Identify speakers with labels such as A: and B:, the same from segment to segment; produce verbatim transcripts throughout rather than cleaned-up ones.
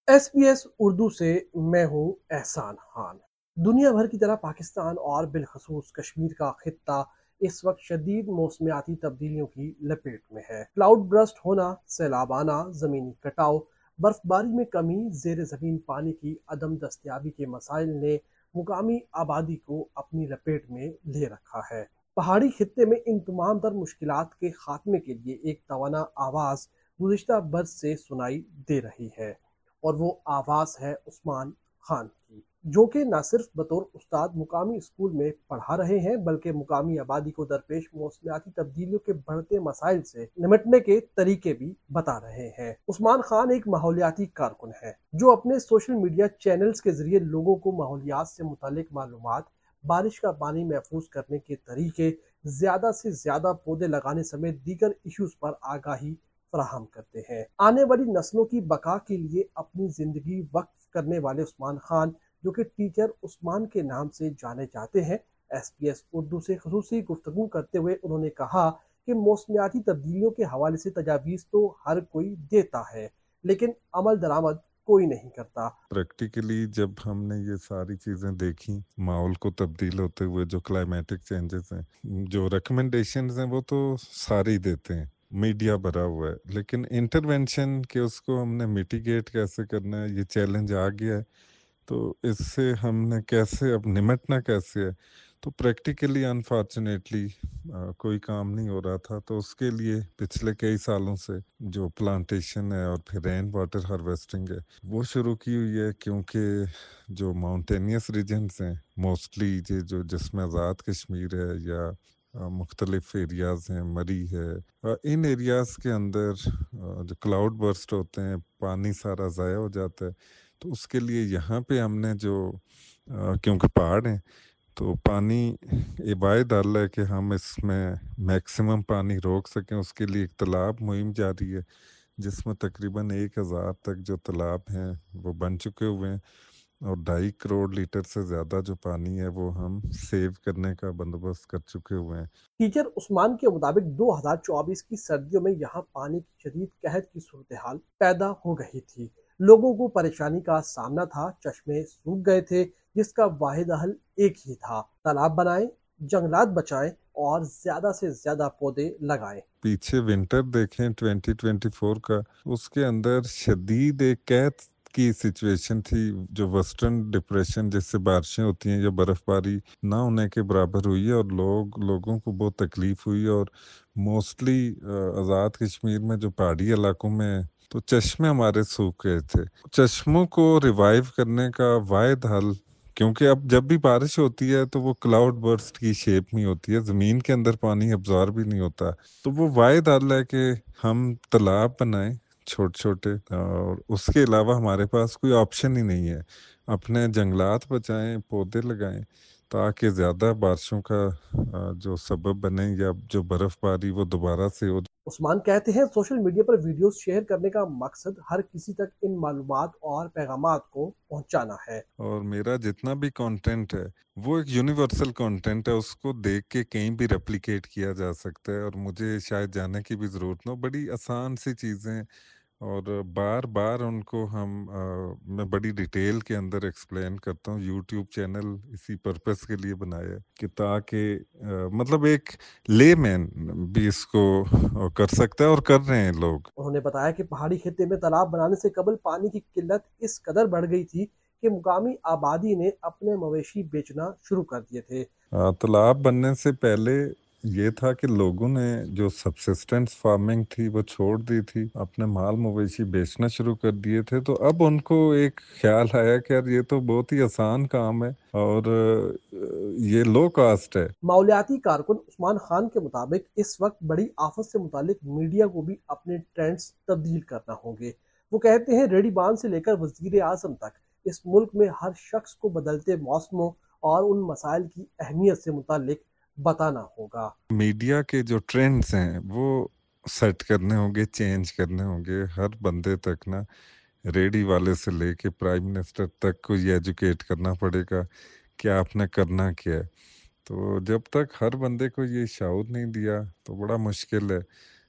A: S P S Urdu سے میں ہوں احسان خان۔ دنیا بھر کی طرح پاکستان اور بالخصوص کشمیر کا خطہ اس وقت شدید موسمیاتی تبدیلیوں کی لپیٹ میں ہے۔ کلاؤڈ برسٹ ہونا، سیلاب آنا، زمینی کٹاؤ، برف باری میں کمی، زیر زمین پانی کی عدم دستیابی کے مسائل نے مقامی آبادی کو اپنی لپیٹ میں لے رکھا ہے۔ پہاڑی خطے میں ان تمام تر مشکلات کے خاتمے کے لیے ایک توانا آواز گزشتہ برس سے سنائی دے رہی ہے، اور وہ آواز ہے عثمان خان کی، جو کہ نہ صرف بطور استاد مقامی اسکول میں پڑھا رہے ہیں بلکہ مقامی آبادی کو درپیش موسمیاتی تبدیلیوں کے بڑھتے مسائل سے نمٹنے کے طریقے بھی بتا رہے ہیں۔ عثمان خان ایک ماحولیاتی کارکن ہے جو اپنے سوشل میڈیا چینلز کے ذریعے لوگوں کو ماحولیات سے متعلق معلومات، بارش کا پانی محفوظ کرنے کے طریقے، زیادہ سے زیادہ پودے لگانے سمیت دیگر ایشوز پر آگاہی فراہم کرتے ہیں۔ آنے والی نسلوں کی بقا کے لیے اپنی زندگی وقف کرنے والے عثمان خان، جو کہ ٹیچر عثمان کے نام سے جانے جاتے ہیں، ایس پی ایس اردو سے خصوصی گفتگو کرتے ہوئے انہوں نے کہا کہ موسمیاتی تبدیلیوں کے حوالے سے تجاویز تو ہر کوئی دیتا ہے، لیکن عمل درآمد کوئی نہیں کرتا۔
B: پریکٹیکلی جب ہم نے یہ ساری چیزیں دیکھی، ماحول کو تبدیل ہوتے ہوئے جو کلائمیٹک چینجز ہیں، جو ریکمنڈیشنز ہیں وہ تو سارے ہی دیتے ہیں، میڈیا بھرا ہوا ہے، لیکن انٹرونشن کہ اس کو ہم نے میٹیگیٹ کیسے کرنا ہے، یہ چیلنج آ گیا ہے۔ تو اس سے ہم نے کیسے اب نمٹنا کیسے ہے، تو پریکٹیکلی انفارچونیٹلی کوئی کام نہیں ہو رہا تھا۔ تو اس کے لیے پچھلے کئی سالوں سے جو پلانٹیشن ہے اور پھر رین واٹر ہارویسٹنگ ہے وہ شروع کی ہوئی ہے، کیونکہ جو ماؤنٹینیس ریجنز ہیں موسٹلی یہ جو جس میں آزاد کشمیر ہے یا آ، مختلف ایریاز ہیں، مری ہے، آ، ان ایریاز کے اندر آ، جو کلاؤڈ برسٹ ہوتے ہیں، پانی سارا ضائع ہو جاتا ہے۔ تو اس کے لیے یہاں پہ ہم نے جو آ، کیونکہ پہاڑ ہیں تو پانی یہ باعث حل ہے کہ ہم اس میں میکسیمم پانی روک سکیں۔ اس کے لیے ایک تالاب مہم جاری ہے جس میں تقریباً ایک ہزار تک جو تالاب ہیں وہ بن چکے ہوئے ہیں، اور ڈھائی کروڑ لیٹر سے زیادہ جو پانی ہے وہ ہم سیو کرنے کا بندوبست کر چکے ہوئے ہیں۔
A: ٹیچر عثمان کے مطابق دو ہزار چوبیس کی سردیوں میں یہاں پانی کی شدید قحط کی صورتحال پیدا ہو گئی تھی۔ لوگوں کو پریشانی کا سامنا تھا، چشمے سوکھ گئے تھے، جس کا واحد حل ایک ہی تھا: تالاب بنائیں، جنگلات بچائیں اور زیادہ سے زیادہ پودے لگائیں۔
B: پیچھے ونٹر دیکھیں ٹوینٹی ٹوینٹی فور کا، اس کے اندر شدید ایک قحط کی سچویشن تھی، جو ویسٹرن ڈپریشن جس سے بارشیں ہوتی ہیں یا برف باری نہ ہونے کے برابر ہوئی ہے، اور لوگ لوگوں کو بہت تکلیف ہوئی، اور موسٹلی آزاد کشمیر میں جو پہاڑی علاقوں میں تو چشمے ہمارے سوکھ گئے تھے۔ چشموں کو ریوائیو کرنے کا واحد حل، کیونکہ اب جب بھی بارش ہوتی ہے تو وہ کلاؤڈ برسٹ کی شیپ میں ہوتی ہے، زمین کے اندر پانی ابزارب بھی نہیں ہوتا، تو وہ واحد حل ہے کہ ہم تالاب بنائیں چھوٹے چھوٹے، اور اس کے علاوہ ہمارے پاس کوئی آپشن ہی نہیں ہے۔ اپنے جنگلات بچائیں، پودے لگائیں، تاکہ زیادہ بارشوں کا آ، جو سبب بنے یا جو برف باری وہ دوبارہ سے ہو۔
A: عثمان کہتے ہیں سوشل میڈیا پر ویڈیوز شیئر کرنے کا مقصد ہر کسی تک ان معلومات اور پیغامات کو پہنچانا ہے۔
B: اور میرا جتنا بھی کانٹینٹ ہے وہ ایک یونیورسل کانٹینٹ ہے، اس کو دیکھ کے کہیں بھی ریپلیکیٹ کیا جا سکتا ہے، اور مجھے شاید جانے کی بھی ضرورت نہ ہو۔ بڑی آسان سی چیزیں، اور بار بار ان کو ہم آ، میں بڑی ڈیٹیل کے اندر ایکسپلین کرتا ہوں۔ یوٹیوب چینل اسی پرپس کے لیے بنایا ہے کہ تاکہ آ، مطلب ایک لے مین بھی اس کو آ، کر سکتا ہے، اور کر رہے ہیں لوگ۔
A: انہوں نے بتایا کہ پہاڑی خطے میں تالاب بنانے سے قبل پانی کی قلت اس قدر بڑھ گئی تھی کہ مقامی آبادی نے اپنے مویشی بیچنا شروع کر دیے تھے۔
B: آ، تالاب بننے سے پہلے یہ تھا کہ لوگوں نے جو سبسسٹنس فارمنگ تھی وہ چھوڑ دی تھی، اپنے مال مویشی بیچنا شروع کر دیے تھے، تو اب ان کو ایک خیال آیا کہ یار یہ تو بہت ہی آسان کام ہے، اور آ، یہ لو کاسٹ ہے۔
A: ماحولیاتی کارکن عثمان خان کے مطابق اس وقت بڑی آفت سے متعلق میڈیا کو بھی اپنے ٹرینڈز تبدیل کرنا ہوں گے۔ وہ کہتے ہیں ریڈی بان سے لے کر وزیر اعظم تک اس ملک میں ہر شخص کو بدلتے موسموں اور ان مسائل کی اہمیت سے متعلق بتانا ہوگا۔
B: میڈیا کے جو ٹرینڈز ہیں وہ سیٹ کرنے ہوں گے، چینج کرنے ہوں گے، ہر بندے تک نا، ریڈی والے سے لے کے پرائم منسٹر تک کو یہ ایجوکیٹ کرنا پڑے گا کہ آپ نے کرنا کیا ہے۔ تو جب تک ہر بندے کو یہ شعور نہیں دیا تو بڑا مشکل ہے۔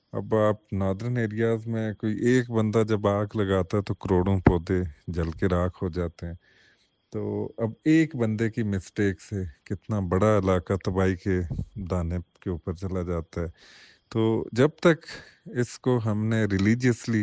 B: اب آپ نادرن ایریاز میں کوئی ایک بندہ جب آگ لگاتا ہے تو کروڑوں پودے جل کے راکھ ہو جاتے ہیں. تو اب ایک بندے کی مسٹیک سے کتنا بڑا علاقہ تباہی کے دانے کے اوپر چلا جاتا ہے. تو جب تک اس کو ہم نے ریلیجیسلی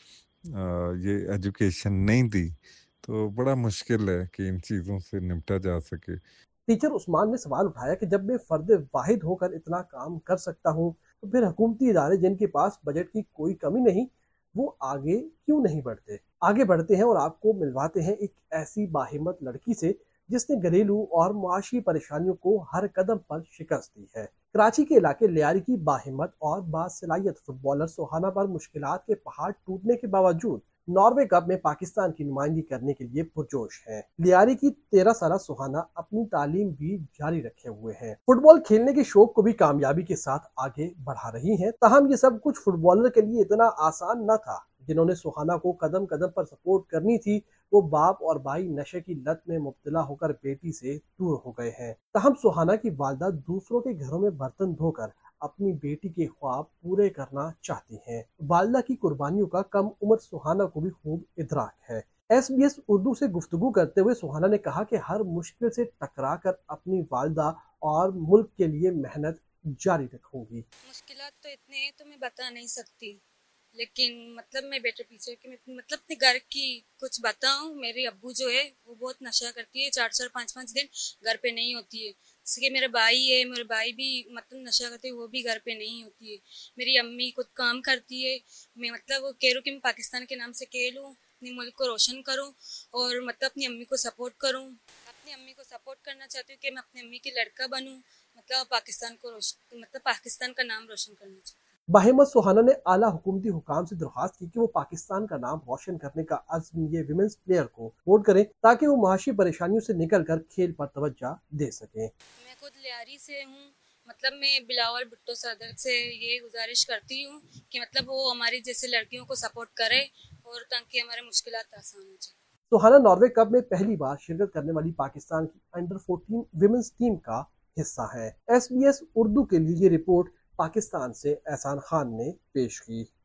B: یہ ایجوکیشن نہیں دی تو بڑا مشکل ہے کہ ان چیزوں سے نمٹا جا سکے.
A: ٹیچر عثمان نے سوال اٹھایا کہ جب میں فرد واحد ہو کر اتنا کام کر سکتا ہوں تو پھر حکومتی ادارے جن کے پاس بجٹ کی کوئی کمی نہیں وہ آگے کیوں نہیں بڑھتے آگے بڑھتے ہیں اور آپ کو ملواتے ہیں ایک ایسی باہمت لڑکی سے جس نے گھریلو اور معاشی پریشانیوں کو ہر قدم پر شکست دی ہے. کراچی کے علاقے لیاری کی باہمت اور باصلاحیت فٹ بالر سوہانہ پر مشکلات کے پہاڑ ٹوٹنے کے باوجود ناروے کپ میں پاکستان کی نمائندگی کرنے کے لیے پرجوش ہیں. لیاری کی تیرہ سالہ سوہانہ اپنی تعلیم بھی جاری رکھے ہوئے ہیں. فٹ بال کھیلنے کے شوق کو بھی کامیابی کے ساتھ آگے بڑھا رہی ہیں. تاہم یہ سب کچھ فٹ بالر کے لیے اتنا آسان نہ تھا. جنہوں نے سوہانہ کو قدم قدم پر سپورٹ کرنی تھی وہ باپ اور بھائی نشے کی لت میں مبتلا ہو کر بیٹی سے دور ہو گئے ہیں. تاہم سوہانہ کی والدہ دوسروں کے گھروں میں برتن دھو کر اپنی بیٹی کے خواب پورے کرنا چاہتی ہیں. والدہ کی قربانیوں کا کم عمر سوہانہ کو بھی خوب ادراک ہے. ایس بی ایس اردو سے گفتگو کرتے ہوئے سوہانہ نے کہا کہ ہر مشکل سے ٹکرا کر اپنی والدہ اور ملک کے لیے محنت جاری رکھوں گی.
C: مشکلات تو اتنے ہیں تو میں بتا نہیں سکتی، لیکن مطلب میں بیٹے پیچھے کہ میں مطلب اپنے گھر کی کچھ بتاؤں. میرے ابو جو ہے وہ بہت نشہ کرتی ہے، چار چار پانچ پانچ دن گھر پہ نہیں ہوتی ہے. جیسے کہ میرا بھائی ہے، میرے بھائی بھی مطلب نشہ کرتے وہ بھی گھر پہ نہیں ہوتی ہے. میری امی خود کام کرتی ہے. میں مطلب وہ کہہ رہوں کہ میں پاکستان کے نام سے کھیلوں، اپنے ملک کو روشن کروں اور مطلب اپنی امی کو سپورٹ کروں. اپنی امی کو سپورٹ کرنا چاہتی ہوں کہ میں اپنی امی کی لڑکا بنوں، مطلب پاکستان کو روشن مطلب پاکستان کا نام روشن کرنا چاہتی ہوں.
A: باہمت سوہانہ نے اعلیٰ حکومتی حکام سے درخواست کی کہ وہ پاکستان کا نام روشن کرنے کا عزم یہ ویمنز پلیئر کو ووٹ کریں تاکہ وہ معاشی پریشانیوں سے نکل کر کھیل پر توجہ دے سکیں.
C: میں خود لیاری سے ہوں. مطلب میں بلاول بھٹو صدر سے یہ گزارش کرتی ہوں کہ مطلب وہ ہماری جیسے لڑکیوں کو سپورٹ کرے اور تاکہ ہمارے مشکلات آسان ہو جائے.
A: سوہانہ ناروے کپ میں پہلی بار شرکت کرنے والی پاکستان کی انڈر فورٹین ویمنز ٹیم کا حصہ ہے. ایس بی ایس اردو کے لیے یہ رپورٹ پاکستان سے احسان خان نے پیش کی.